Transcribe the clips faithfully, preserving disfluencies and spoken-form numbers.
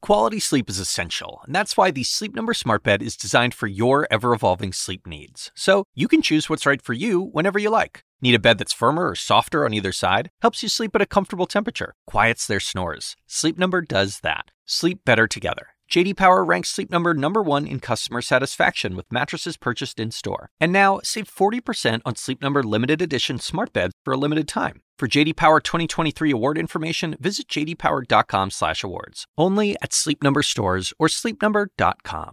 Quality sleep is essential, and that's why the Sleep Number Smart Bed is designed for your ever-evolving sleep needs. So you can choose what's right for you whenever you like. Need a bed that's firmer or softer on either side? Helps you sleep at a comfortable temperature. Quiets their snores. Sleep Number does that. Sleep better together. J D Power ranks Sleep Number number one in customer satisfaction with mattresses purchased in-store. And now, save forty percent on Sleep Number limited edition smart beds for a limited time. For J D Power twenty twenty-three award information, visit j d power dot com slash awards. Only at Sleep Number stores or sleep number dot com.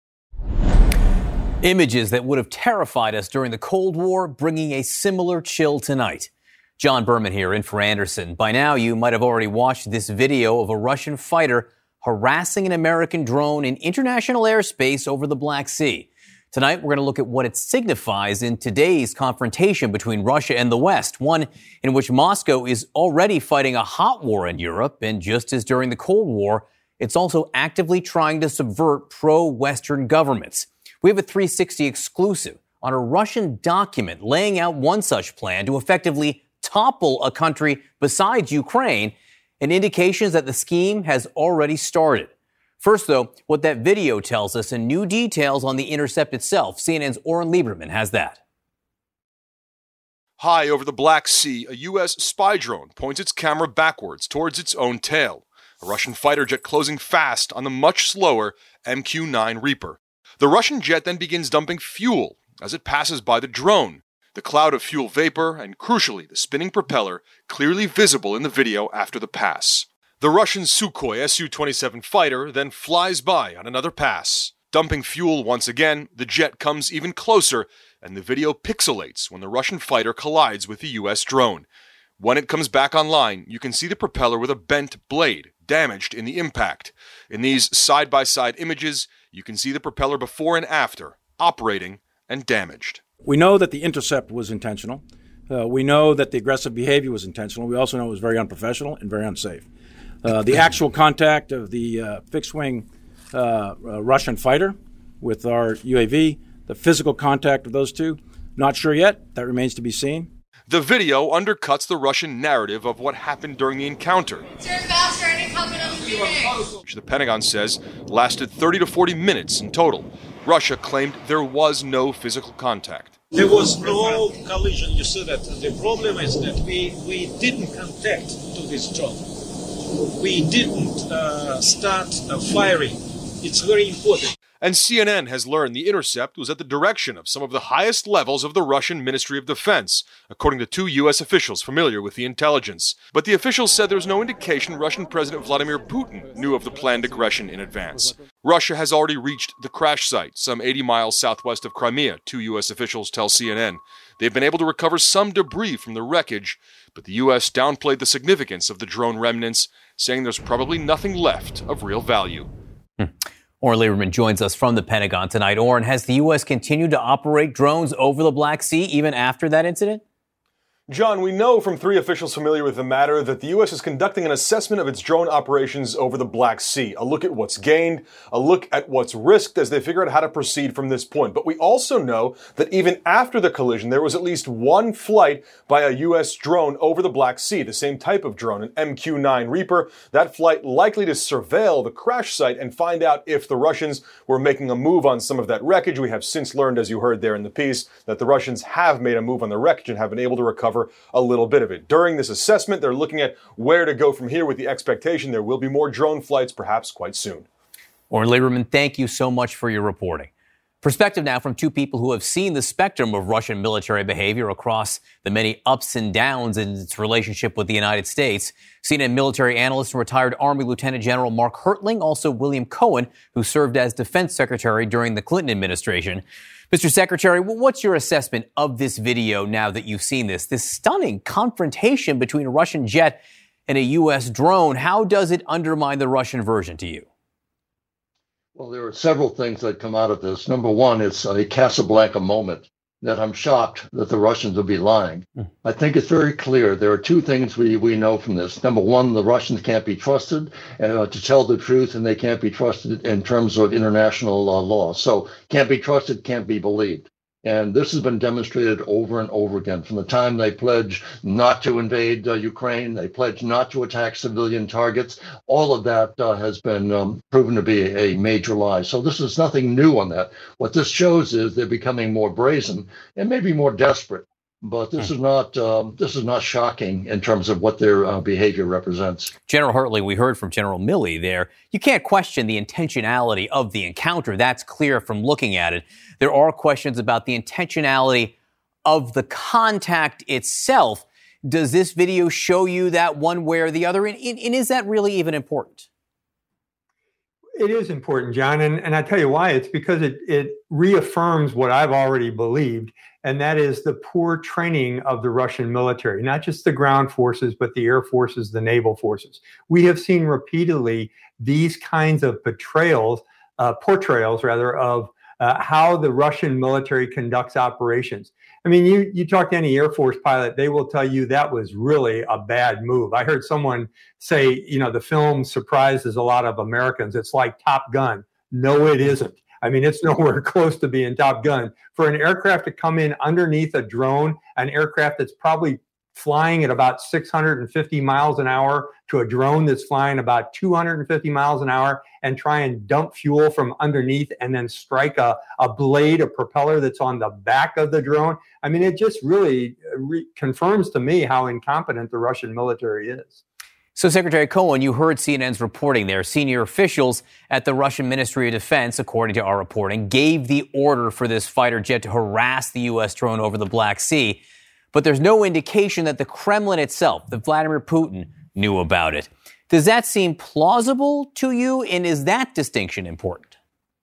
Images that would have terrified us during the Cold War, bringing a similar chill tonight. John Berman here in for Anderson. By now, you might have already watched this video of a Russian fighter harassing an American drone in international airspace over the Black Sea. Tonight, we're going to look at what it signifies in today's confrontation between Russia and the West, one in which Moscow is already fighting a hot war in Europe, and just as during the Cold War, it's also actively trying to subvert pro-Western governments. We have a three sixty exclusive on a Russian document laying out one such plan to effectively topple a country besides Ukraine, and indications that the scheme has already started. First, though, what that video tells us and new details on the intercept itself. C N N's Oren Lieberman has that. High over the Black Sea, a U S spy drone points its camera backwards towards its own tail. A Russian fighter jet closing fast on the much slower M Q nine Reaper. The Russian jet then begins dumping fuel as it passes by the drone. The cloud of fuel vapor and, crucially, the spinning propeller clearly visible in the video after the pass. The Russian Sukhoi S U twenty-seven fighter then flies by on another pass. Dumping fuel once again, the jet comes even closer, and the video pixelates when the Russian fighter collides with the U S drone. When it comes back online, you can see the propeller with a bent blade, damaged in the impact. In these side-by-side images, you can see the propeller before and after, operating and damaged. We know that the intercept was intentional. Uh, we know that the aggressive behavior was intentional. We also know it was very unprofessional and very unsafe. Uh, the actual contact of the uh, fixed-wing uh, uh, Russian fighter with our U A V, the physical contact of those two, not sure yet. That remains to be seen. The video undercuts the Russian narrative of what happened during the encounter, which the Pentagon says lasted thirty to forty minutes in total. Russia claimed there was no physical contact. There was no collision. You see that the problem is that we, we didn't contact to this drone. We didn't uh, start uh, firing. It's very important. And C N N has learned the intercept was at the direction of some of the highest levels of the Russian Ministry of Defense, according to two U S officials familiar with the intelligence. But the officials said there's no indication Russian President Vladimir Putin knew of the planned aggression in advance. Russia has already reached the crash site, some eighty miles southwest of Crimea, two U S officials tell C N N. They've been able to recover some debris from the wreckage, but the U S downplayed the significance of the drone remnants, saying there's probably nothing left of real value. Hmm. Oren Lieberman joins us from the Pentagon tonight. Oren, has the U S continued to operate drones over the Black Sea even after that incident? John, we know from three officials familiar with the matter that the U S is conducting an assessment of its drone operations over the Black Sea. A look at what's gained, a look at what's risked as they figure out how to proceed from this point. But we also know that even after the collision, there was at least one flight by a U S drone over the Black Sea, the same type of drone, an M Q nine Reaper. That flight likely to surveil the crash site and find out if the Russians were making a move on some of that wreckage. We have since learned, as you heard there in the piece, that the Russians have made a move on the wreckage and have been able to recover a little bit of it. During this assessment, they're looking at where to go from here with the expectation there will be more drone flights perhaps quite soon. Oren Lieberman, thank you so much for your reporting. Perspective now from two people who have seen the spectrum of Russian military behavior across the many ups and downs in its relationship with the United States. C N N military analyst and retired Army Lieutenant General Mark Hertling, also William Cohen, who served as Defense Secretary during the Clinton administration. Mister Secretary, what's your assessment of this video now that you've seen this? This stunning confrontation between a Russian jet and a U S drone. How does it undermine the Russian version to you? Well, there are several things that come out of this. Number one, it's a Casablanca moment that I'm shocked that the Russians will be lying. Mm. I think it's very clear. There are two things we, we know from this. Number one, the Russians can't be trusted uh, to tell the truth, and they can't be trusted in terms of international uh, law. So can't be trusted, can't be believed. And this has been demonstrated over and over again. From the time they pledged not to invade uh, Ukraine, they pledged not to attack civilian targets. All of that uh, has been um, proven to be a, a major lie. So this is nothing new on that. What this shows is they're becoming more brazen and maybe more desperate. But this is not um, this is not shocking in terms of what their uh, behavior represents. General Hertling, we heard from General Milley there. You can't question the intentionality of the encounter. That's clear from looking at it. There are questions about the intentionality of the contact itself. Does this video show you that one way or the other? And, and is that really even important? It is important, John, and, and I tell you why. It's because it, it reaffirms what I've already believed, and that is the poor training of the Russian military, not just the ground forces, but the air forces, the naval forces. We have seen repeatedly these kinds of betrayals, uh, portrayals rather, of uh, how the Russian military conducts operations. I mean, you, you talk to any Air Force pilot, they will tell you that was really a bad move. I heard someone say, you know, the film surprises a lot of Americans. It's like Top Gun. No, it isn't. I mean, it's nowhere close to being Top Gun. For an aircraft to come in underneath a drone, an aircraft that's probably flying at about six hundred fifty miles an hour to a drone that's flying about two hundred fifty miles an hour and try and dump fuel from underneath and then strike a, a blade, a propeller that's on the back of the drone. I mean, it just really re- confirms to me how incompetent the Russian military is. So, Secretary Cohen, you heard C N N's reporting there. Senior officials at the Russian Ministry of Defense, according to our reporting, gave the order for this fighter jet to harass the U S drone over the Black Sea. But there's no indication that the Kremlin itself, that Vladimir Putin, knew about it. Does that seem plausible to you, and is that distinction important?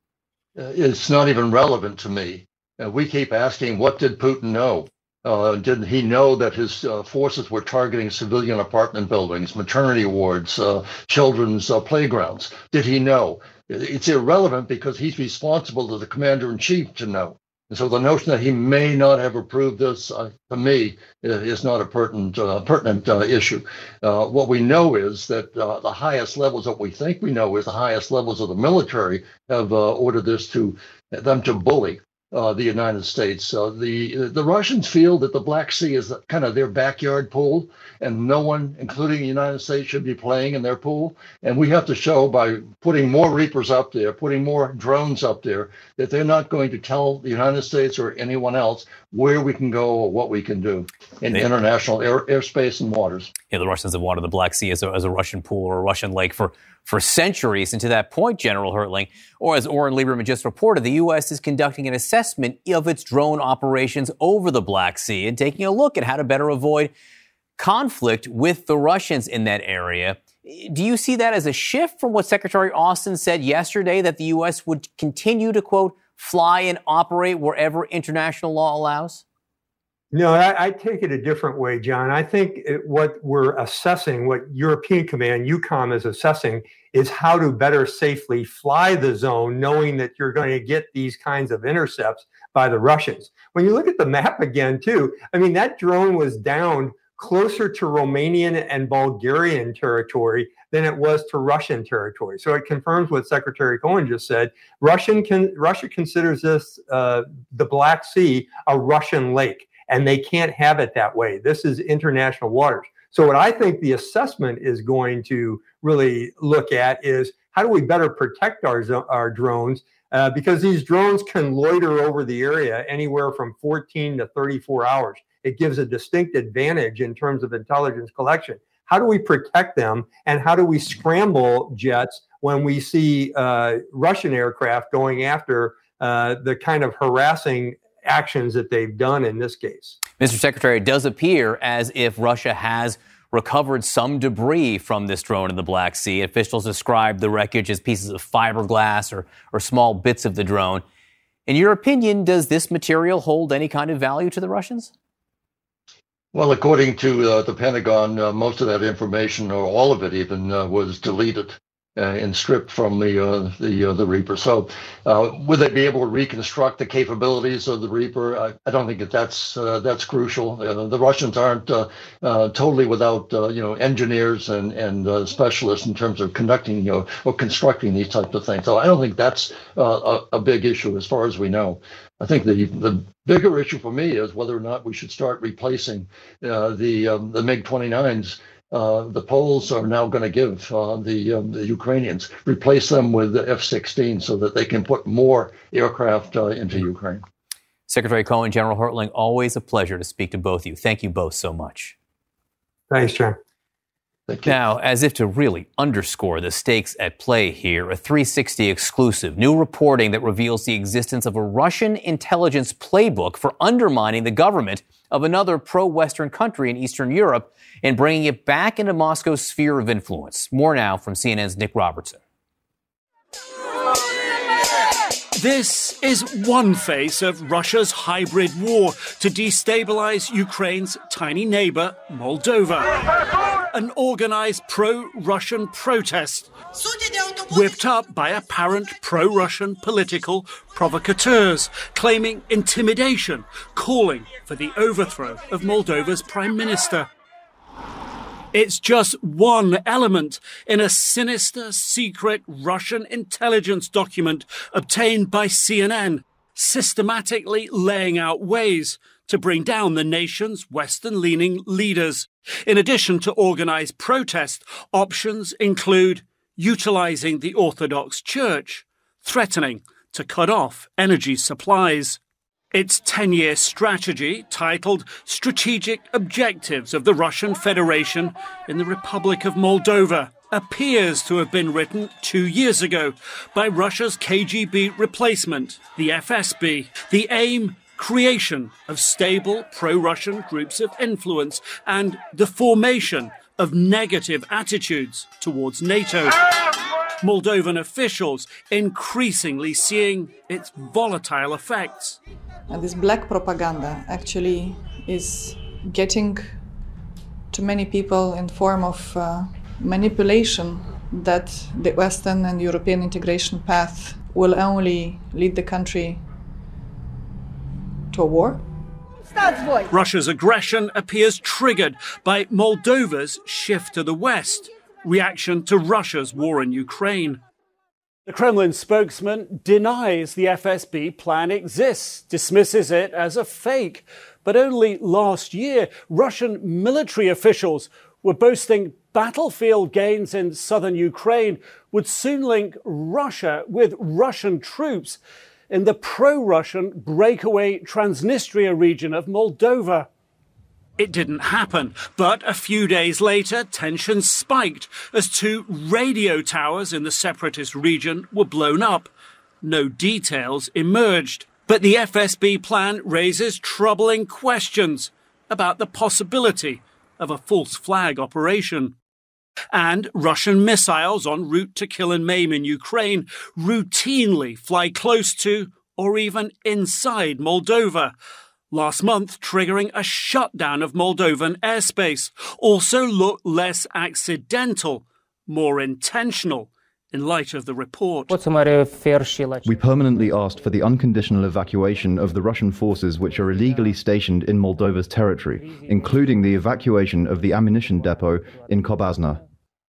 Uh, it's not even relevant to me. Uh, we keep asking, what did Putin know? Uh, did he know that his uh, forces were targeting civilian apartment buildings, maternity wards, uh, children's uh, playgrounds? Did he know? It's irrelevant because he's responsible to the commander-in-chief to know. And so the notion that he may not have approved this, uh, to me, is not a pertinent, uh, pertinent uh, issue. Uh, what we know is that uh, the highest levels, what we think we know is the highest levels of the military have uh, ordered this to them to bully uh, the United States. Uh, the the Russians feel that the Black Sea is kind of their backyard pool, and no one, including the United States, should be playing in their pool. And we have to show by putting more Reapers up there, putting more drones up there, that they're not going to tell the United States or anyone else where we can go or what we can do in they, international air, airspace and waters. Yeah, the Russians have wanted the Black Sea as a, as a Russian pool or a Russian lake for, for centuries. And to that point, General Hertling, or as Oren Lieberman just reported, the U S is conducting an assessment of its drone operations over the Black Sea and taking a look at how to better avoid conflict with the Russians in that area. Do you see that as a shift from what Secretary Austin said yesterday, that the U S would continue to, quote, fly and operate wherever international law allows? No, I, I take it a different way, John. I think it, what we're assessing, what European Command, EUCOM, is assessing, is how to better safely fly the zone, knowing that you're going to get these kinds of intercepts by the Russians. When you look at the map again, too, I mean, that drone was downed closer to Romanian and Bulgarian territory than it was to Russian territory. So it confirms what Secretary Cohen just said. Russian can, Russia considers this, uh, the Black Sea, a Russian lake, and they can't have it that way. This is international waters. So what I think the assessment is going to really look at is how do we better protect our, our drones, uh, because these drones can loiter over the area anywhere from fourteen to thirty-four hours. It gives a distinct advantage in terms of intelligence collection. How do we protect them, and how do we scramble jets when we see uh, Russian aircraft going after uh, the kind of harassing actions that they've done in this case? Mister Secretary, it does appear as if Russia has recovered some debris from this drone in the Black Sea. Officials describe the wreckage as pieces of fiberglass or, or small bits of the drone. In your opinion, does this material hold any kind of value to the Russians? Well, according to uh, the Pentagon, uh, most of that information, or all of it even, uh, was deleted. uh, and stripped from the uh, the uh, the Reaper. So, uh, would they be able to reconstruct the capabilities of the Reaper? I, I don't think that that's uh, that's crucial. Uh, the Russians aren't uh, uh, totally without uh, you know engineers and and uh, specialists in terms of conducting you know or constructing these types of things. So I don't think that's uh, a, a big issue as far as we know. I think the the bigger issue for me is whether or not we should start replacing uh, the um, the MiG twenty-nines. Uh, the Poles are now going to give uh, the um, the Ukrainians, replace them with the F sixteen so that they can put more aircraft uh, into Ukraine. Secretary Cohen, General Hertling, always a pleasure to speak to both of you. Thank you both so much. Thanks, John. Now, as if to really underscore the stakes at play here, a three sixty exclusive, new reporting that reveals the existence of a Russian intelligence playbook for undermining the government of another pro-Western country in Eastern Europe and bringing it back into Moscow's sphere of influence. More now from C N N's Nick Robertson. This is one face of Russia's hybrid war to destabilize Ukraine's tiny neighbor, Moldova. An organized pro-Russian protest, whipped up by apparent pro-Russian political provocateurs, claiming intimidation, calling for the overthrow of Moldova's prime minister. It's just one element in a sinister, secret Russian intelligence document obtained by C N N, systematically laying out ways to bring down the nation's Western-leaning leaders. In addition to organized protest, options include utilizing the Orthodox Church, threatening to cut off energy supplies. Its ten-year strategy, titled Strategic Objectives of the Russian Federation in the Republic of Moldova, appears to have been written two years ago by Russia's K G B replacement, the F S B. The aim, creation of stable pro-Russian groups of influence and the formation of negative attitudes towards NATO. Moldovan officials increasingly seeing its volatile effects. And this black propaganda actually is getting to many people in form of uh, manipulation that the Western and European integration path will only lead the country to a war. Russia's aggression appears triggered by Moldova's shift to the West, reaction to Russia's war in Ukraine. The Kremlin spokesman denies the F S B plan exists, dismisses it as a fake. But only last year, Russian military officials were boasting battlefield gains in southern Ukraine would soon link Russia with Russian troops in the pro-Russian breakaway Transnistria region of Moldova. It didn't happen, but a few days later, tensions spiked as two radio towers in the separatist region were blown up. No details emerged, but the F S B plan raises troubling questions about the possibility of a false flag operation. And Russian missiles en route to kill and maim in Ukraine routinely fly close to or even inside Moldova. Last month, triggering a shutdown of Moldovan airspace, also looked less accidental, more intentional, in light of the report. We permanently asked for the unconditional evacuation of the Russian forces which are illegally stationed in Moldova's territory, including the evacuation of the ammunition depot in Kobazna.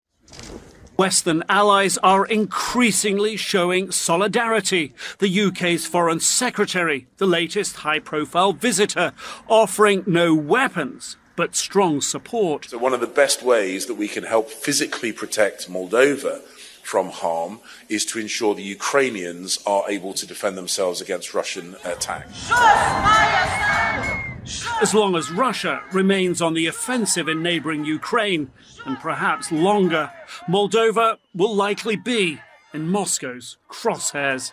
Western allies are increasingly showing solidarity. The U K's Foreign Secretary, the latest high-profile visitor, offering no weapons, but strong support. So one of the best ways that we can help physically protect Moldova from harm is to ensure the Ukrainians are able to defend themselves against Russian attack. As long as Russia remains on the offensive in neighbouring Ukraine, and perhaps longer, Moldova will likely be in Moscow's crosshairs.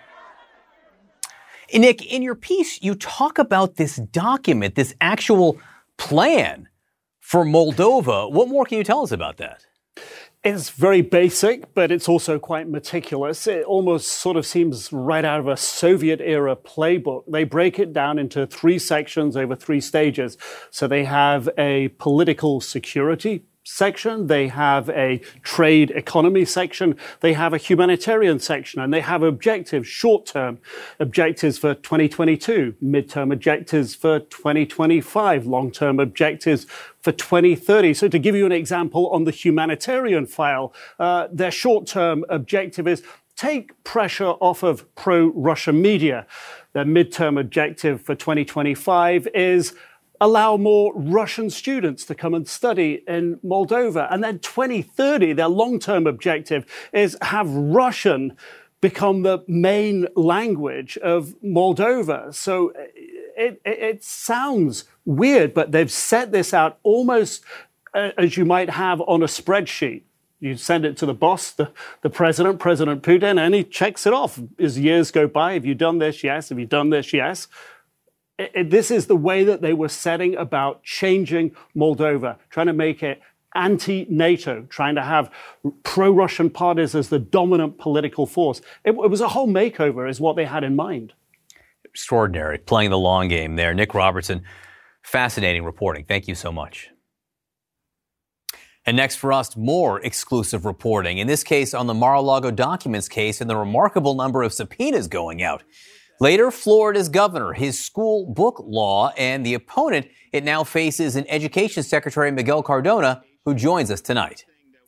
Nick, in your piece, you talk about this document, this actual plan for Moldova. What more can you tell us about that? It's very basic, but it's also quite meticulous. It almost sort of seems right out of a Soviet-era playbook. They break it down into three sections over three stages. So they have a political security section, they have a trade economy section, they have a humanitarian section, and they have objectives, short-term objectives for twenty twenty-two, midterm objectives for twenty twenty-five, long-term objectives for twenty thirty. So to give you an example on the humanitarian file, uh, their short-term objective is take pressure off of pro-Russia media. Their midterm objective for twenty twenty-five is allow more Russian students to come and study in Moldova. And then twenty thirty, their long-term objective is have Russian become the main language of Moldova. So it, it, it sounds weird, but they've set this out almost uh, as you might have on a spreadsheet. You send it to the boss, the, the president, President Putin, and he checks it off. As years go by, have you done this? Yes. Have you done this? Yes. It, it, this is the way that they were setting about changing Moldova, trying to make it anti-NATO, trying to have pro-Russian parties as the dominant political force. It, it was a whole makeover is what they had in mind. Extraordinary, playing the long game there. Nick Robertson, fascinating reporting. Thank you so much. And next for us, more exclusive reporting. In this case, on the Mar-a-Lago documents case and the remarkable number of subpoenas going out. Later, Florida's governor, his school book law, and the opponent it now faces in Education Secretary Miguel Cardona, who joins us tonight.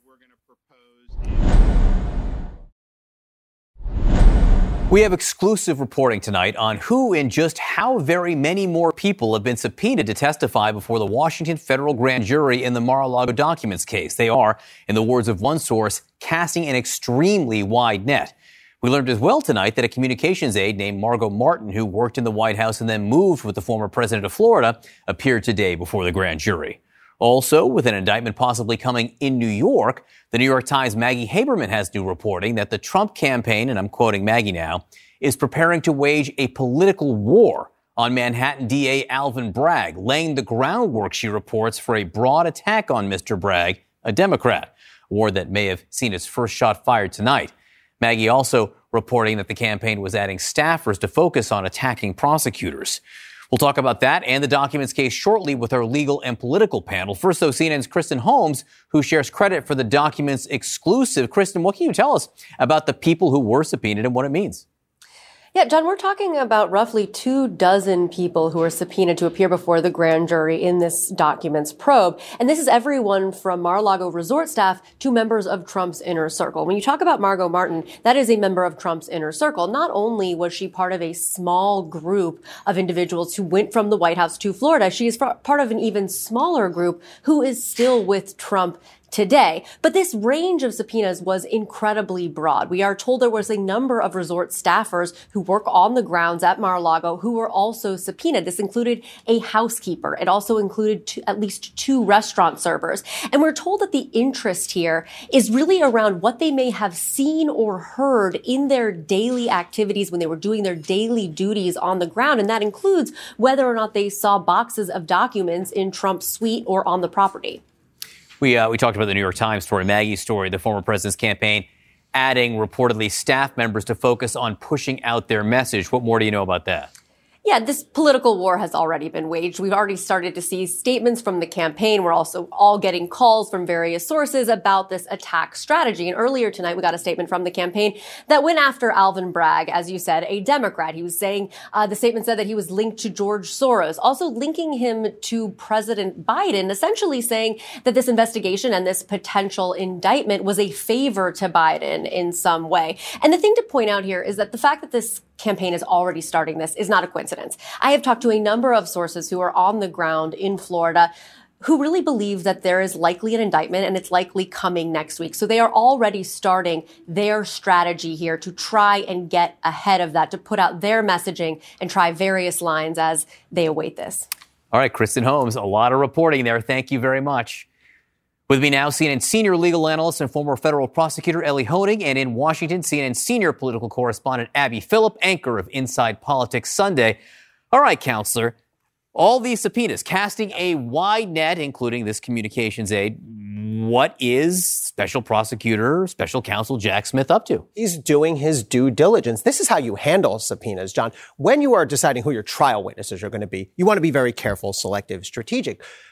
We have exclusive reporting tonight on who and just how very many more people have been subpoenaed to testify before the Washington federal grand jury in the Mar-a-Lago documents case. They are, in the words of one source, casting an extremely wide net. We learned as well tonight that a communications aide named Margot Martin, who worked in the White House and then moved with the former president of Florida, appeared today before the grand jury. Also, with an indictment possibly coming in New York, the New York Times' Maggie Haberman has new reporting that the Trump campaign, and I'm quoting Maggie now, is preparing to wage a political war on Manhattan D A Alvin Bragg, laying the groundwork, she reports, for a broad attack on Mister Bragg, a Democrat, a war that may have seen its first shot fired tonight. Maggie also reporting that the campaign was adding staffers to focus on attacking prosecutors. We'll talk about that and the documents case shortly with our legal and political panel. First, though, C N N's Kristen Holmes, who shares credit for the documents exclusive. Kristen, what can you tell us about the people who were subpoenaed and what it means? Yeah, John, we're talking about roughly two dozen people who are subpoenaed to appear before the grand jury in this documents probe. And this is everyone from Mar-a-Lago resort staff to members of Trump's inner circle. When you talk about Margot Martin, that is a member of Trump's inner circle. Not only was she part of a small group of individuals who went from the White House to Florida, she is part of an even smaller group who is still with Trump today. But this range of subpoenas was incredibly broad. We are told there was a number of resort staffers who work on the grounds at Mar-a-Lago who were also subpoenaed. This included a housekeeper. It also included two, at least two restaurant servers. And we're told that the interest here is really around what they may have seen or heard in their daily activities when they were doing their daily duties on the ground. And that includes whether or not they saw boxes of documents in Trump's suite or on the property. We uh, we talked about the New York Times story, Maggie's story, the former president's campaign adding reportedly staff members to focus on pushing out their message. What more do you know about that? Yeah, this political war has already been waged. We've already started to see statements from the campaign. We're also all getting calls from various sources about this attack strategy. And earlier tonight, we got a statement from the campaign that went after Alvin Bragg, as you said, a Democrat. He was saying, uh, the statement said that he was linked to George Soros, also linking him to President Biden, essentially saying that this investigation and this potential indictment was a favor to Biden in some way. And the thing to point out here is that the fact that this campaign is already starting this is not a coincidence. I have talked to a number of sources who are on the ground in Florida who really believe that there is likely an indictment and it's likely coming next week. So they are already starting their strategy here to try and get ahead of that, to put out their messaging and try various lines as they await this. All right, Kristen Holmes, a lot of reporting there. Thank you very much. With me now, C N N senior legal analyst and former federal prosecutor Elie Honig, and in Washington, C N N senior political correspondent Abby Phillip, anchor of Inside Politics Sunday. All right, counselor, all these subpoenas casting a wide net, including this communications aide. What is Special Prosecutor, Special Counsel Jack Smith up to? He's doing his due diligence. This is how you handle subpoenas, John. When you are deciding who your trial witnesses are going to be, you want to be very careful, selective, strategic.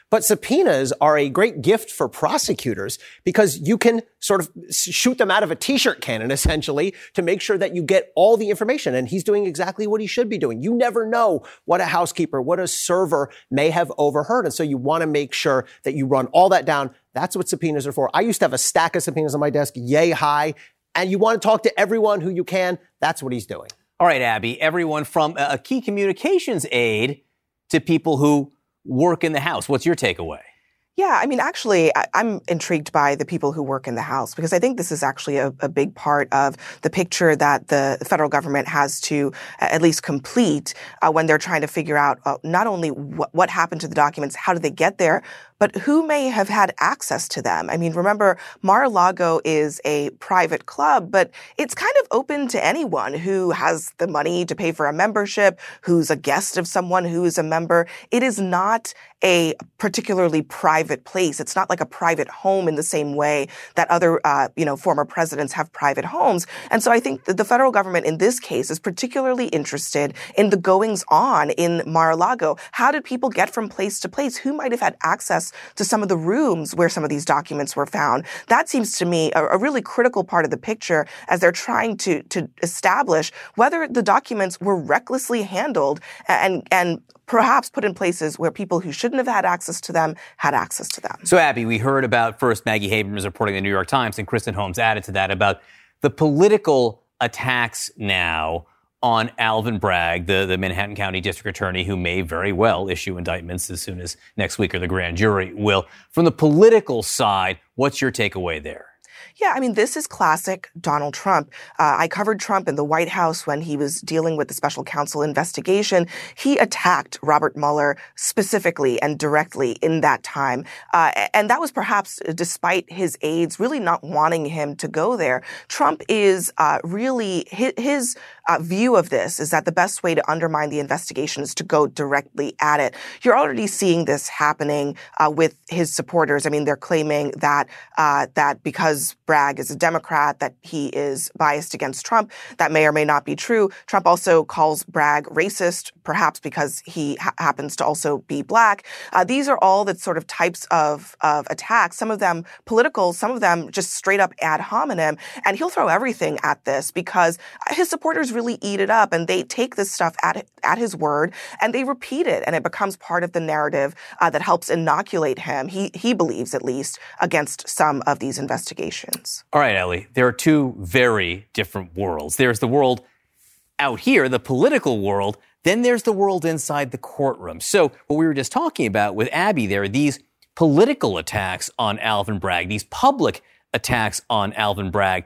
But subpoenas are a great gift for prosecutors because you can sort of shoot them out of a t-shirt cannon, essentially, to make sure that you get all the information. And he's doing exactly what he should be doing. You never know what a housekeeper, what a server may have overheard. And so you want to make sure that you run all that down. That's what subpoenas are for. I used to have a stack of subpoenas on my desk, yay high. And you want to talk to everyone who you can. That's what he's doing. All right, Abby, everyone from a key communications aide to people who work in the House. What's your takeaway? Yeah, I mean, actually, I, I'm intrigued by the people who work in the House because I think this is actually a, a big part of the picture that the federal government has to uh, at least complete uh, when they're trying to figure out uh, not only wh- what happened to the documents, how did they get there, but who may have had access to them. I mean, remember, Mar-a-Lago is a private club, but it's kind of open to anyone who has the money to pay for a membership, who's a guest of someone who is a member. It is not a particularly private place. It's not like a private home in the same way that other, uh, you know, former presidents have private homes. And so I think that the federal government in this case is particularly interested in the goings on in Mar-a-Lago. How did people get from place to place? Who might have had access to some of the rooms where some of these documents were found? That seems to me a, a really critical part of the picture as they're trying to, to establish whether the documents were recklessly handled and, and perhaps put in places where people who shouldn't have had access to them had access to them. So, Abby, we heard about first Maggie Habermas reporting in the New York Times, and Kristen Holmes added to that about the political attacks now on Alvin Bragg, the, the Manhattan County District Attorney, who may very well issue indictments as soon as next week, or the grand jury will. From the political side, what's your takeaway there? Yeah, I mean, this is classic Donald Trump. Uh, I covered Trump in the White House when he was dealing with the special counsel investigation. He attacked Robert Mueller specifically and directly in that time. Uh, and that was perhaps despite his aides really not wanting him to go there. Trump is uh, really, his, his uh, view of this is that the best way to undermine the investigation is to go directly at it. You're already seeing this happening uh, with his supporters. I mean, they're claiming that uh, that because Bragg is a Democrat, that he is biased against Trump. That may or may not be true. Trump also calls Bragg racist, perhaps because he ha- happens to also be black. Uh, these are all the sort of types of, of attacks, some of them political, some of them just straight up ad hominem. And he'll throw everything at this because his supporters really eat it up and they take this stuff at, at his word and they repeat it. And it becomes part of the narrative uh, that helps inoculate him, he, he believes at least, against some of these investigations. All right, Ellie, there are two very different worlds. There's the world out here, the political world. Then there's the world inside the courtroom. So what we were just talking about with Abby there, these political attacks on Alvin Bragg, these public attacks on Alvin Bragg,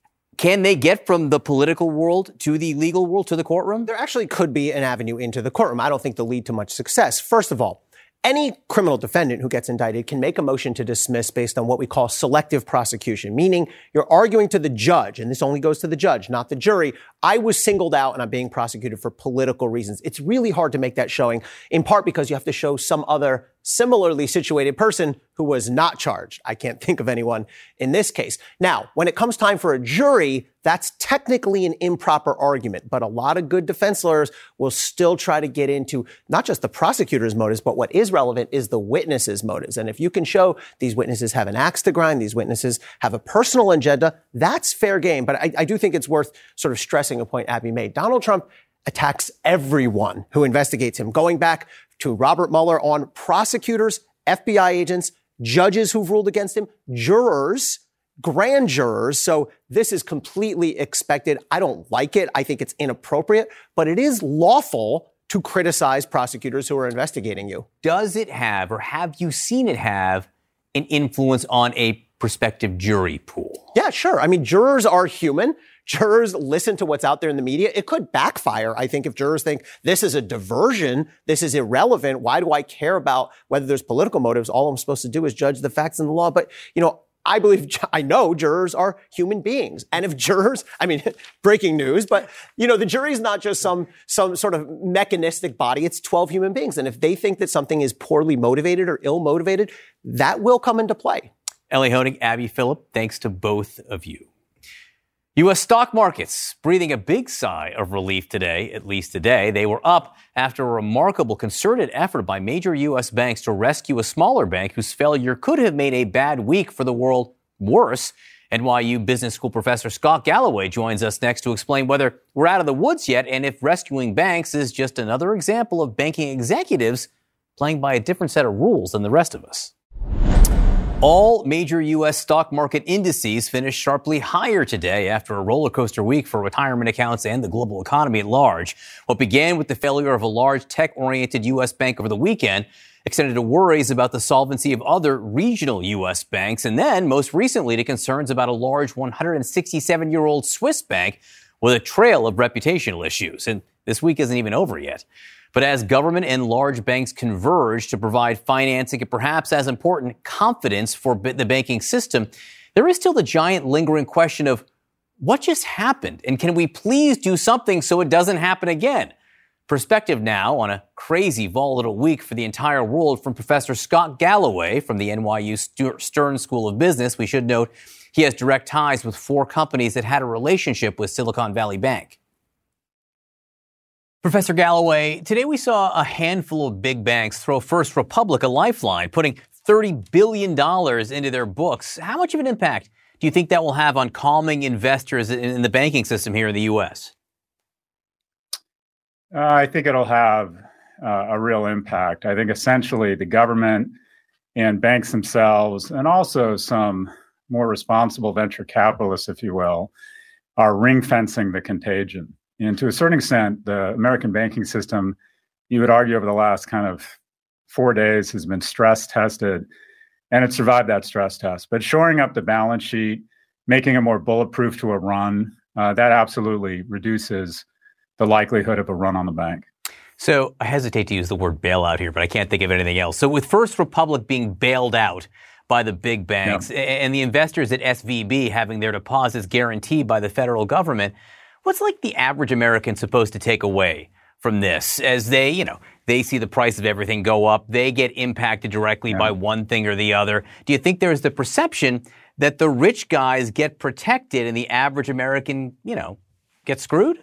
can they get from the political world to the legal world, to the courtroom? There actually could be an avenue into the courtroom. I don't think they'll lead to much success. First of all, any criminal defendant who gets indicted can make a motion to dismiss based on what we call selective prosecution, meaning you're arguing to the judge, and this only goes to the judge, not the jury. I was singled out and I'm being prosecuted for political reasons. It's really hard to make that showing, in part because you have to show some other similarly situated person who was not charged. I can't think of anyone in this case. Now, when it comes time for a jury, that's technically an improper argument, but a lot of good defense lawyers will still try to get into not just the prosecutor's motives, but what is relevant is the witness's motives. And if you can show these witnesses have an axe to grind, these witnesses have a personal agenda, that's fair game. But I, I do think it's worth sort of stressing a point Abby made. Donald Trump attacks everyone who investigates him, going back to Robert Mueller on prosecutors, F B I agents, judges who've ruled against him, jurors, grand jurors. So this is completely expected. I don't like it. I think it's inappropriate, but it is lawful to criticize prosecutors who are investigating you. Does it have, or have you seen it have, an influence on a prospective jury pool? Yeah, sure. I mean, jurors are human. Jurors listen to what's out there in the media. It could backfire, I think, if jurors think this is a diversion, this is irrelevant. Why do I care about whether there's political motives? All I'm supposed to do is judge the facts and the law. But, you know, I believe, I know jurors are human beings. And if jurors, I mean, breaking news, but, you know, the jury is not just some, some sort of mechanistic body. It's twelve human beings. And if they think that something is poorly motivated or ill motivated, that will come into play. Ellie Honig, Abby Phillip, thanks to both of you. U S stock markets breathing a big sigh of relief today, at least today. They were up after a remarkable concerted effort by major U S banks to rescue a smaller bank whose failure could have made a bad week for the world worse. N Y U Business School professor Scott Galloway joins us next to explain whether we're out of the woods yet and if rescuing banks is just another example of banking executives playing by a different set of rules than the rest of us. All major U S stock market indices finished sharply higher today after a roller coaster week for retirement accounts and the global economy at large. What began with the failure of a large tech-oriented U S bank over the weekend extended to worries about the solvency of other regional U S banks, and then, most recently, to concerns about a large one hundred sixty-seven-year-old Swiss bank with a trail of reputational issues. And this week isn't even over yet. But as government and large banks converge to provide financing and, perhaps as important, confidence for the banking system, there is still the giant lingering question of what just happened, and can we please do something so it doesn't happen again? Perspective now on a crazy, volatile week for the entire world from Professor Scott Galloway from the N Y U Stern School of Business. We should note he has direct ties with four companies that had a relationship with Silicon Valley Bank. Professor Galloway, today we saw a handful of big banks throw First Republic a lifeline, putting thirty billion dollars into their books. How much of an impact do you think that will have on calming investors in the banking system here in the U S? Uh, I think it'll have uh, a real impact. I think essentially the government and banks themselves, and also some more responsible venture capitalists, if you will, are ring fencing the contagion. And to a certain extent, the American banking system, you would argue over the last kind of four days has been stress tested, and it survived that stress test. But shoring up the balance sheet, making it more bulletproof to a run, uh, that absolutely reduces the likelihood of a run on the bank. So I hesitate to use the word bailout here, but I can't think of anything else. So with First Republic being bailed out by the big banks, yeah, and the investors at S V B having their deposits guaranteed by the federal government, what's like the average American supposed to take away from this as they, you know, they see the price of everything go up, they get impacted directly yeah. by one thing or the other? Do you think there's the perception that the rich guys get protected and the average American, you know, gets screwed?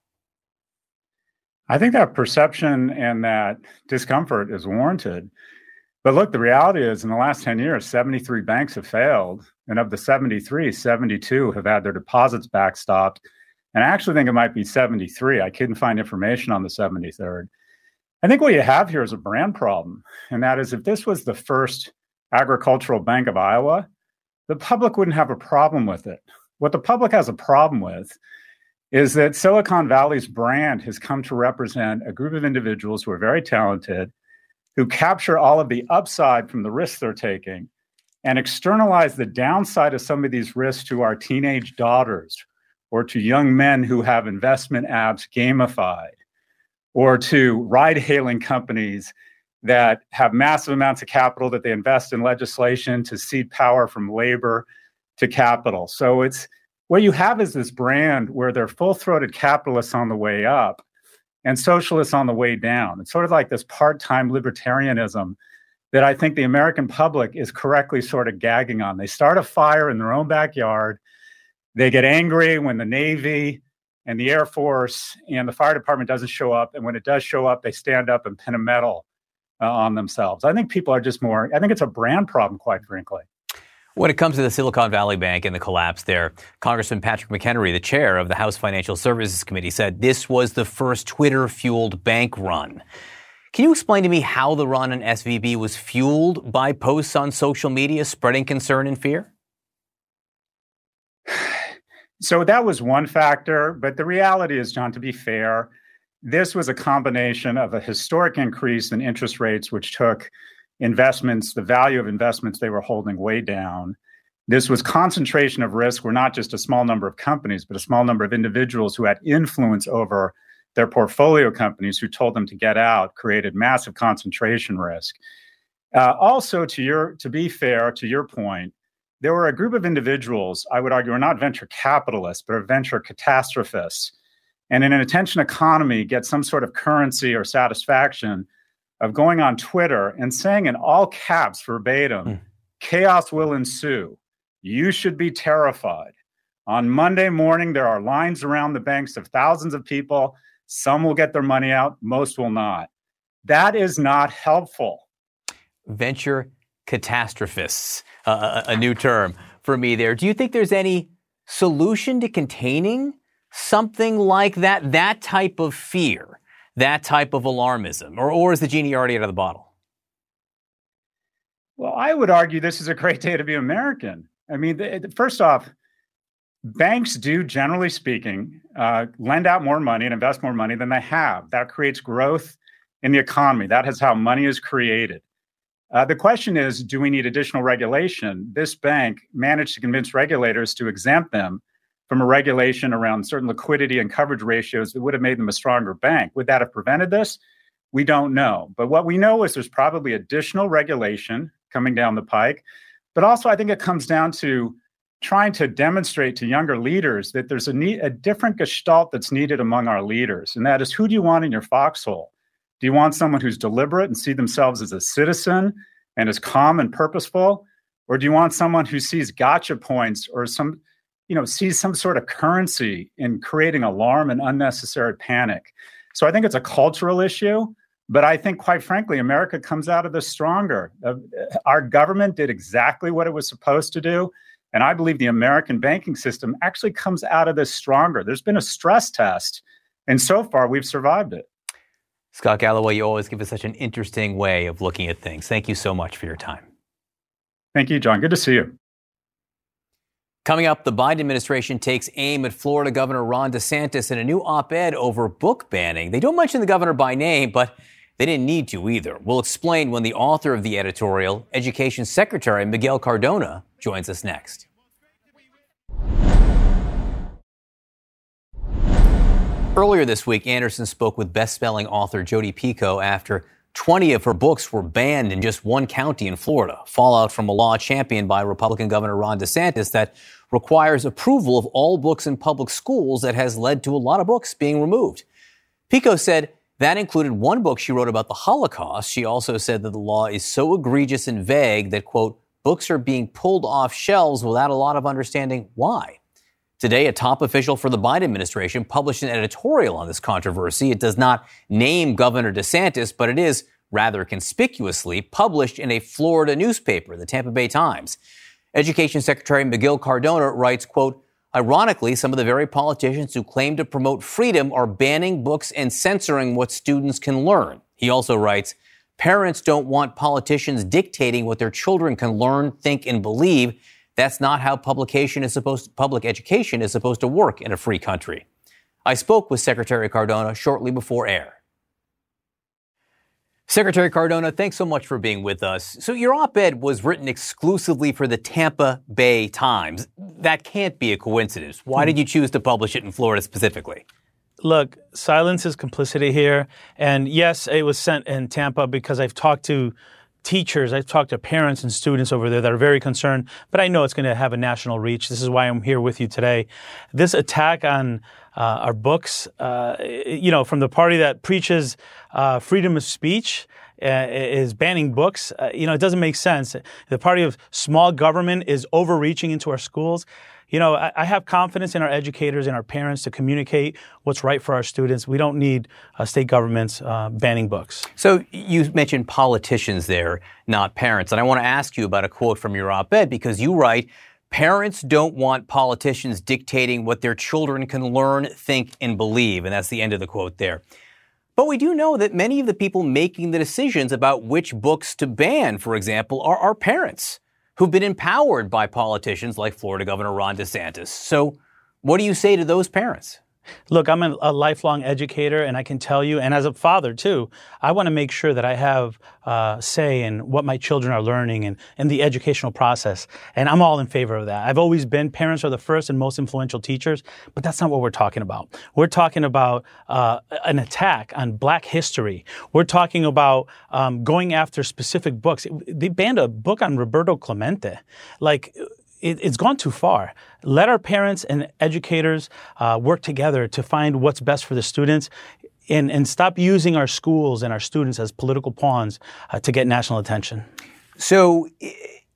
I think that perception and that discomfort is warranted. But look, the reality is in the last ten years, seventy-three banks have failed. And of the seventy-three, seventy-two have had their deposits backstopped. And I actually think it might be seventy-three. I couldn't find information on the seventy-third. I think what you have here is a brand problem. And that is, if this was the First Agricultural Bank of Iowa, the public wouldn't have a problem with it. What the public has a problem with is that Silicon Valley's brand has come to represent a group of individuals who are very talented, who capture all of the upside from the risks they're taking and externalize the downside of some of these risks to our teenage daughters or to young men who have investment apps gamified or to ride-hailing companies that have massive amounts of capital that they invest in legislation to cede power from labor to capital. So it's what you have is this brand where they're full-throated capitalists on the way up and socialists on the way down. It's sort of like this part-time libertarianism that I think the American public is correctly sort of gagging on. They start a fire in their own backyard. They get angry when the Navy and the Air Force and the fire department doesn't show up. And when it does show up, they stand up and pin a medal uh, on themselves. I think people are just more, I think it's a brand problem, quite frankly. When it comes to the Silicon Valley Bank and the collapse there, Congressman Patrick McHenry, the chair of the House Financial Services Committee, said this was the first Twitter-fueled bank run. Can you explain to me how the run on S V B was fueled by posts on social media spreading concern and fear? So that was one factor, but the reality is, John, to be fair, this was a combination of a historic increase in interest rates, which took investments, the value of investments they were holding way down. This was concentration of risk where not just a small number of companies, but a small number of individuals who had influence over their portfolio companies who told them to get out, created massive concentration risk. Uh, also, to your, to be fair, to your point, there were a group of individuals, I would argue, are not venture capitalists, but are venture catastrophists. And in an attention economy, get some sort of currency or satisfaction of going on Twitter and saying in all caps verbatim, mm. chaos will ensue. You should be terrified. On Monday morning, there are lines around the banks of thousands of people. Some will get their money out, most will not. That is not helpful. Venture catastrophists, uh, a new term for me there. Do you think there's any solution to containing something like that, that type of fear, that type of alarmism, or, or is the genie already out of the bottle? Well, I would argue this is a great day to be American. I mean, the, first off, banks do, generally speaking, uh, lend out more money and invest more money than they have. That creates growth in the economy. That is how money is created. Uh, the question is, do we need additional regulation? This bank managed to convince regulators to exempt them from a regulation around certain liquidity and coverage ratios that would have made them a stronger bank. Would that have prevented this? We don't know. But what we know is there's probably additional regulation coming down the pike. But also, I think it comes down to trying to demonstrate to younger leaders that there's a, need, a different gestalt that's needed among our leaders. And that is, who do you want in your foxhole? Do you want someone who's deliberate and see themselves as a citizen and is calm and purposeful? Or do you want someone who sees gotcha points or some, you know, sees some sort of currency in creating alarm and unnecessary panic? So I think it's a cultural issue, but I think, quite frankly, America comes out of this stronger. Uh, our government did exactly what it was supposed to do. And I believe the American banking system actually comes out of this stronger. There's been a stress test, and so far we've survived it. Scott Galloway, you always give us such an interesting way of looking at things. Thank you so much for your time. Thank you, John. Good to see you. Coming up, the Biden administration takes aim at Florida Governor Ron DeSantis in a new op-ed over book banning. They don't mention the governor by name, but they didn't need to either. We'll explain when the author of the editorial, Education Secretary Miguel Cardona, joins us next. Earlier this week, Anderson spoke with best-selling author Jodi Picoult after twenty of her books were banned in just one county in Florida, fallout from a law championed by Republican Governor Ron DeSantis that requires approval of all books in public schools that has led to a lot of books being removed. Picoult said that included one book she wrote about the Holocaust. She also said that the law is so egregious and vague that, quote, books are being pulled off shelves without a lot of understanding why. Today, a top official for the Biden administration published an editorial on this controversy. It does not name Governor DeSantis, but it is rather conspicuously published in a Florida newspaper, the Tampa Bay Times. Education Secretary Miguel Cardona writes, quote, ironically, some of the very politicians who claim to promote freedom are banning books and censoring what students can learn. He also writes, parents don't want politicians dictating what their children can learn, think, and believe. That's not how publication is supposed to, public education is supposed to work in a free country. I spoke with Secretary Cardona shortly before air. Secretary Cardona, thanks so much for being with us. So your op-ed was written exclusively for the Tampa Bay Times. That can't be a coincidence. Why did you choose to publish it in Florida specifically? Look, silence is complicity here. And yes, it was sent in Tampa because I've talked to teachers, I've talked to parents and students over there that are very concerned, but I know it's going to have a national reach. This is why I'm here with you today. This attack on uh, our books, uh, you know, from the party that preaches uh, freedom of speech, uh, is banning books. Uh, you know, it doesn't make sense. The party of small government is overreaching into our schools. You know, I, I have confidence in our educators and our parents to communicate what's right for our students. We don't need uh, state governments uh, banning books. So you mentioned politicians there, not parents. And I want to ask you about a quote from your op-ed because you write, parents don't want politicians dictating what their children can learn, think, and believe. And that's the end of the quote there. But we do know that many of the people making the decisions about which books to ban, for example, are our parents, who've been empowered by politicians like Florida Governor Ron DeSantis. So what do you say to those parents? Look, I'm a, a lifelong educator, and I can tell you, and as a father too, I want to make sure that I have uh, say in what my children are learning and in the educational process. And I'm all in favor of that. I've always been, parents are the first and most influential teachers, but that's not what we're talking about. We're talking about uh, an attack on Black history. We're talking about um, going after specific books. They banned a book on Roberto Clemente. Like, It, it's gone too far. Let our parents and educators uh, work together to find what's best for the students and, and stop using our schools and our students as political pawns uh, to get national attention. So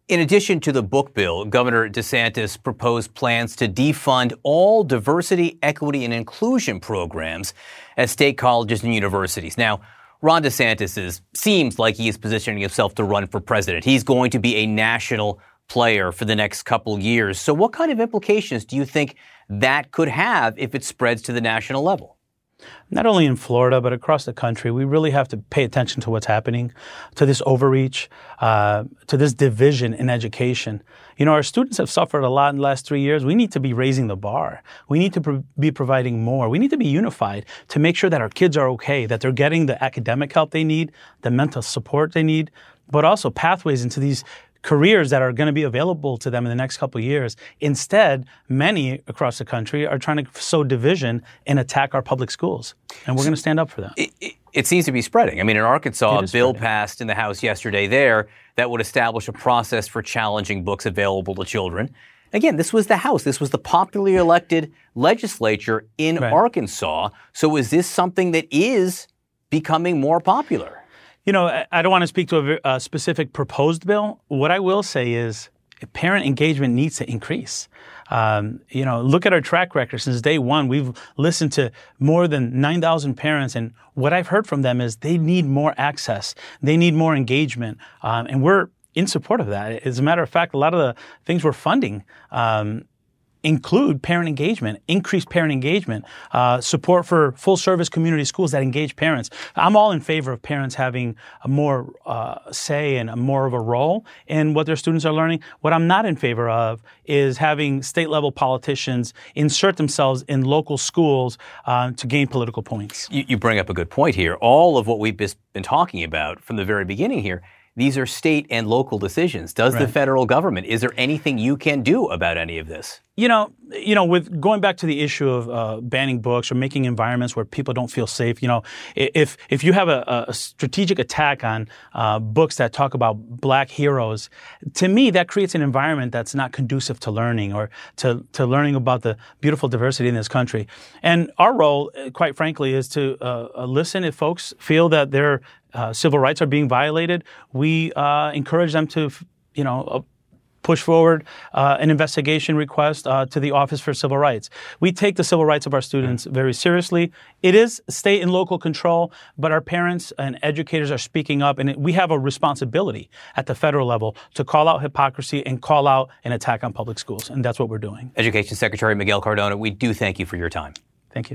In addition to the book bill, Governor DeSantis proposed plans to defund all diversity, equity, and inclusion programs at state colleges and universities. Now, Ron DeSantis is, seems like he is positioning himself to run for president. He's going to be a national player for the next couple of years. So what kind of implications do you think that could have if it spreads to the national level? Not only in Florida, but across the country, we really have to pay attention to what's happening, to this overreach, uh, to this division in education. You know, our students have suffered a lot in the last three years. We need to be raising the bar. We need to pro- be providing more. We need to be unified to make sure that our kids are okay, that they're getting the academic help they need, the mental support they need, but also pathways into these careers that are going to be available to them in the next couple of years. Instead, many across the country are trying to sow division and attack our public schools. And we're going to stand up for that. It, it, it seems to be spreading. I mean, in Arkansas, a bill spreading. passed in the House yesterday there that would establish a process for challenging books available to children. Again, this was the House. This was the popularly elected legislature in Right. Arkansas. So is this something that is becoming more popular? You know, I- I don't want to speak to a, ve- a specific proposed bill. What I will say is parent engagement needs to increase. Um, you know, look at our track record. Since day one, we've listened to more than nine thousand parents. And what I've heard from them is they need more access. They need more engagement. Um, and we're in support of that. As a matter of fact, a lot of the things we're funding um, include parent engagement, increased parent engagement, uh, support for full-service community schools that engage parents. I'm all in favor of parents having a more uh, say and a more of a role in what their students are learning. What I'm not in favor of is having state-level politicians insert themselves in local schools uh, to gain political points. You, you bring up a good point here. All of what we've been talking about from the very beginning here, these are state and local decisions. Does the Right. federal government, is there anything you can do about any of this? You know, you know, with going back to the issue of uh, banning books or making environments where people don't feel safe, you know, i- if if you have a, a strategic attack on uh, books that talk about black heroes, to me that creates an environment that's not conducive to learning or to to learning about the beautiful diversity in this country. And our role, uh, quite frankly, is to uh, uh, listen if folks feel that their uh, civil rights are being violated. We uh, encourage them to, you know. Uh, push forward uh, an investigation request uh, to the Office for Civil Rights. We take the civil rights of our students very seriously. It is state and local control, but our parents and educators are speaking up, and it, we have a responsibility at the federal level to call out hypocrisy and call out an attack on public schools, and that's what we're doing. Education Secretary Miguel Cardona, we do thank you for your time. Thank you.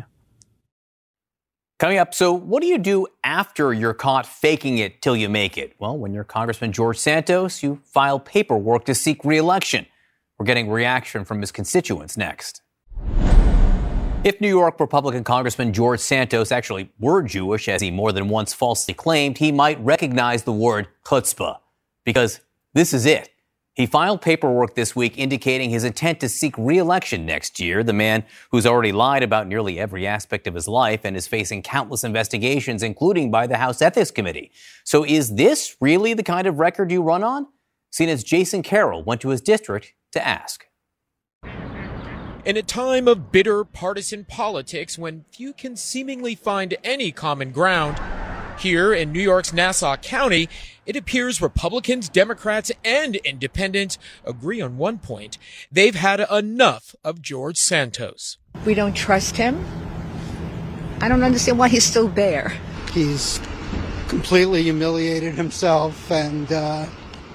Coming up, so what do you do after you're caught faking it till you make it? Well, when you're Congressman George Santos, you file paperwork to seek re-election. We're getting reaction from his constituents next. If New York Republican Congressman George Santos actually were Jewish, as he more than once falsely claimed, he might recognize the word chutzpah, because this is it. He filed paperwork this week indicating his intent to seek re-election next year. The man who's already lied about nearly every aspect of his life and is facing countless investigations, including by the House Ethics Committee. So is this really the kind of record you run on? C N N's Jason Carroll went to his district to ask. In a time of bitter partisan politics when few can seemingly find any common ground, here in New York's Nassau County, it appears Republicans, Democrats, and independents agree on one point. They've had enough of George Santos. We don't trust him. I don't understand why he's still there. He's completely humiliated himself, and uh,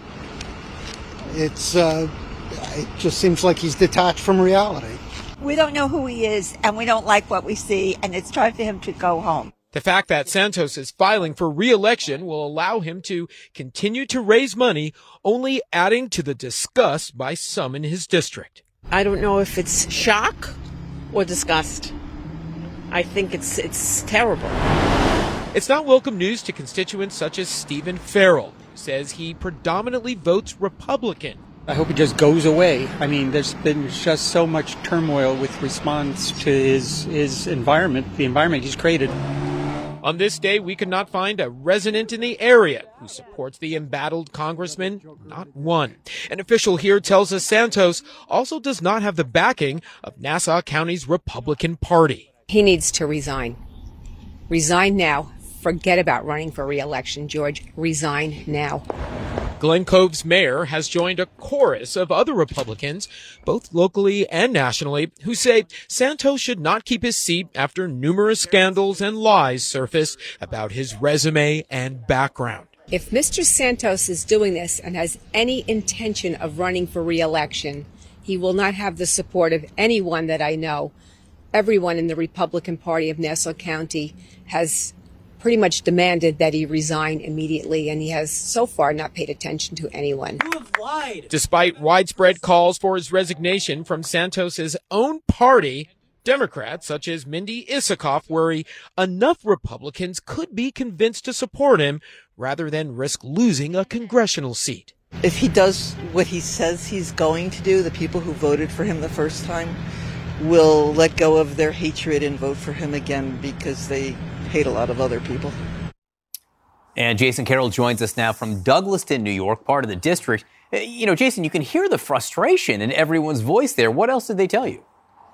it's uh, it just seems like he's detached from reality. We don't know who he is, and we don't like what we see, and it's time for him to go home. The fact that Santos is filing for re-election will allow him to continue to raise money, only adding to the disgust by some in his district. I don't know if it's shock or disgust. I think it's it's terrible. It's not welcome news to constituents such as Stephen Farrell, who says he predominantly votes Republican. I hope it just goes away. I mean, there's been just so much turmoil with response to his his environment, the environment he's created. On this day, we could not find a resident in the area who supports the embattled congressman, not one. An official here tells us Santos also does not have the backing of Nassau County's Republican Party. He needs to resign. Resign now. Forget about running for re-election, George. Resign now. Glen Cove's mayor has joined a chorus of other Republicans, both locally and nationally, who say Santos should not keep his seat after numerous scandals and lies surface about his resume and background. If Mister Santos is doing this and has any intention of running for re-election, he will not have the support of anyone that I know. Everyone in the Republican Party of Nassau County has pretty much demanded that he resign immediately, and he has so far not paid attention to anyone. You have lied. Despite widespread calls for his resignation from Santos's own party, Democrats such as Mindy Isikoff worry enough Republicans could be convinced to support him rather than risk losing a congressional seat. If he does what he says he's going to do, the people who voted for him the first time will let go of their hatred and vote for him again because they hate a lot of other people. And Jason Carroll joins us now from Douglaston, New York, part of the district. You know, Jason, you can hear the frustration in everyone's voice there. What else did they tell you?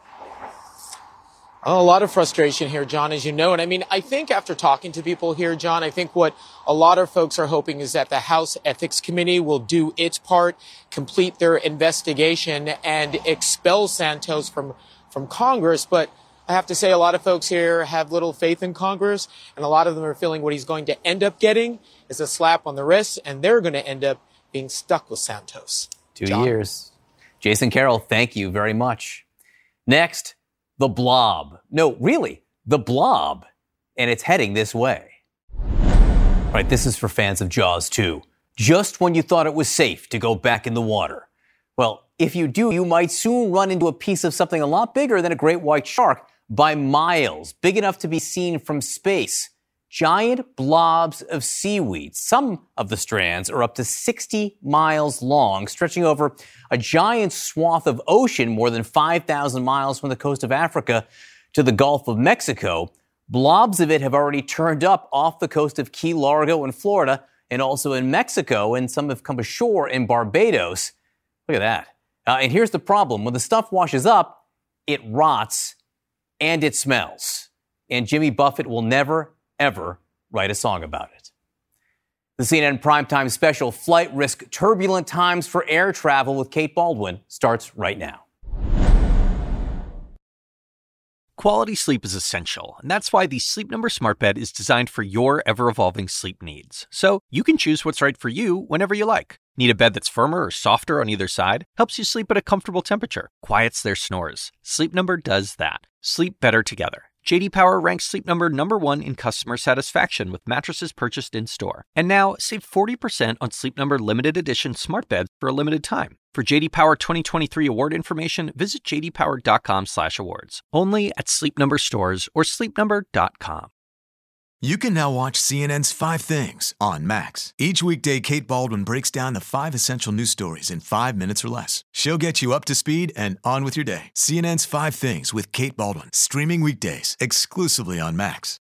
A lot of frustration here, John, as you know. And I mean, I think after talking to people here, John, I think what a lot of folks are hoping is that the House Ethics Committee will do its part, complete their investigation, and expel Santos from, from Congress. But I have to say a lot of folks here have little faith in Congress, and a lot of them are feeling what he's going to end up getting is a slap on the wrist, and they're going to end up being stuck with Santos. Two John? years. Jason Carroll, thank you very much. Next, the blob. No, really, the blob. And it's heading this way. All right, this is for fans of Jaws two. Just when you thought it was safe to go back in the water. Well, if you do, you might soon run into a piece of something a lot bigger than a great white shark by miles, big enough to be seen from space. Giant blobs of seaweed. Some of the strands are up to sixty miles long, stretching over a giant swath of ocean more than five thousand miles from the coast of Africa to the Gulf of Mexico. Blobs of it have already turned up off the coast of Key Largo in Florida and also in Mexico, and some have come ashore in Barbados. Look at that. Uh, and here's the problem. When the stuff washes up, it rots and it smells. And Jimmy Buffett will never, ever write a song about it. The C N N Primetime Special, Flight Risk, Turbulent Times for Air Travel with Kate Baldwin, starts right now. Quality sleep is essential, and that's why the Sleep Number Smart Bed is designed for your ever-evolving sleep needs. So you can choose what's right for you whenever you like. Need a bed that's firmer or softer on either side? Helps you sleep at a comfortable temperature. Quiets their snores. Sleep Number does that. Sleep better together. J D Power ranks Sleep Number number one in customer satisfaction with mattresses purchased in-store. And now, save forty percent on Sleep Number limited edition smart beds for a limited time. For J D Power twenty twenty-three award information, visit j d power dot com slash awards. Only at Sleep Number stores or sleep number dot com. You can now watch C N N's Five Things on Max. Each weekday, Kate Baldwin breaks down the five essential news stories in five minutes or less. She'll get you up to speed and on with your day. C N N's Five Things with Kate Baldwin, streaming weekdays exclusively on Max.